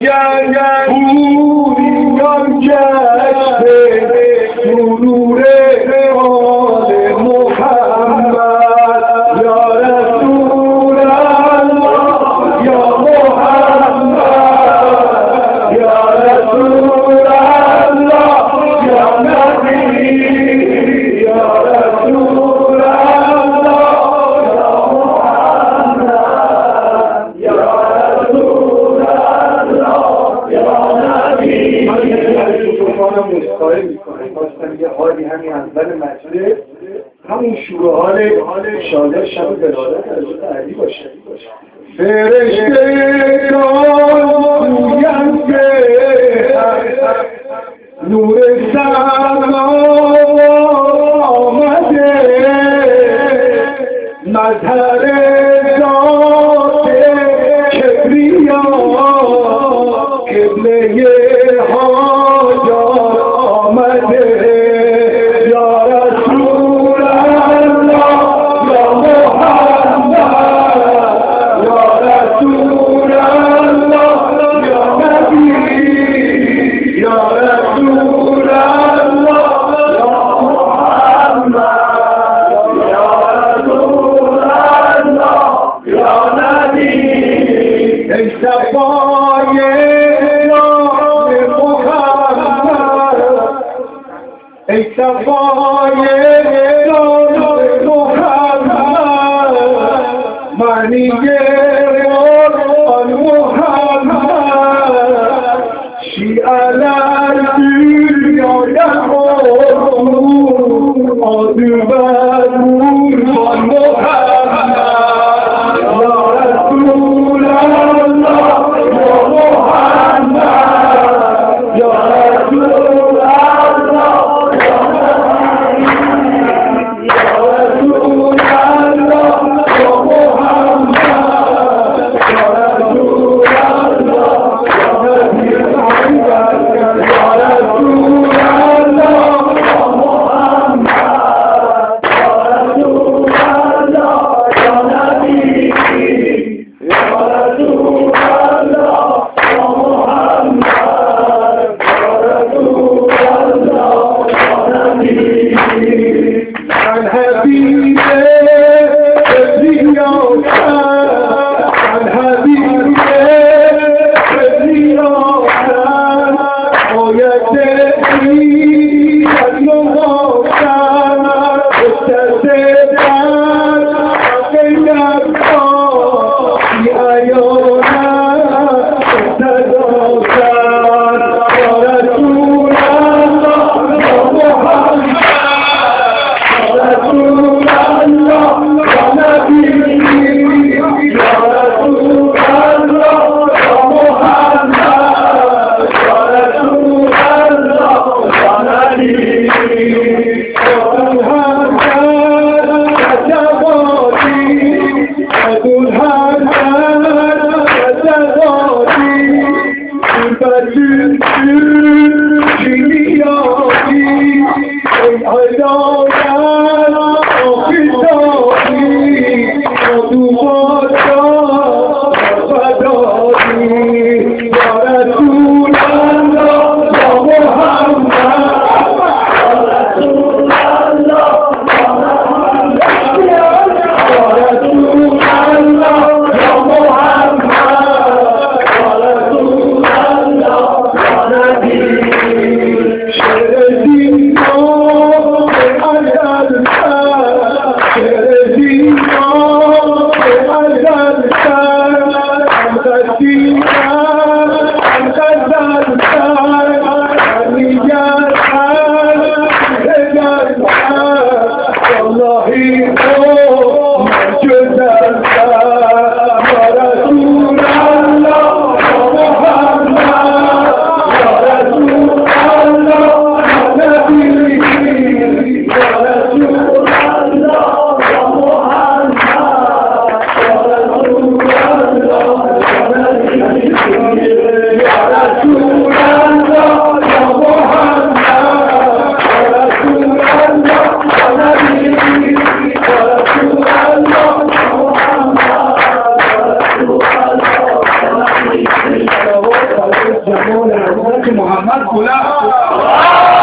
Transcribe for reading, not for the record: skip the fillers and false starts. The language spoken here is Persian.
بوریان گشته سرور آل محمد یا رسول الله یا محمد یا رسول الله یا نبی یا رسول الله یا محمد یا رسول مستعد میکنه خواستم یه حالی همین اول مجلس همون شروع حال شادر شب دلالت حضرت علی باشه. فرشتگان گویند که نور سما آمده مظهر ذات کبریا قبله حاجات آمده یا رسول الله یا محمد یا رسول الله یا نبی یا رسول الله یا محمد یا رسول الله یا نبی ای صفای ای صفای محمد معنی قرآن محمد شیعه دنیا نخور آدوبت نور محمد یا رسول الله یا محمد یا رسول جمال حضرت محمد کلاه